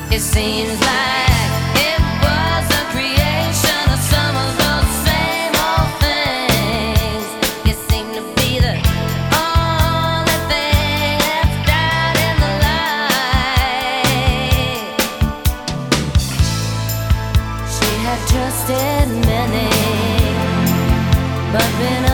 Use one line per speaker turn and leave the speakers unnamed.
It seems like it was a creation of some of those same old things. You seem to be the only thing that's died in the light. She had trusted many, but been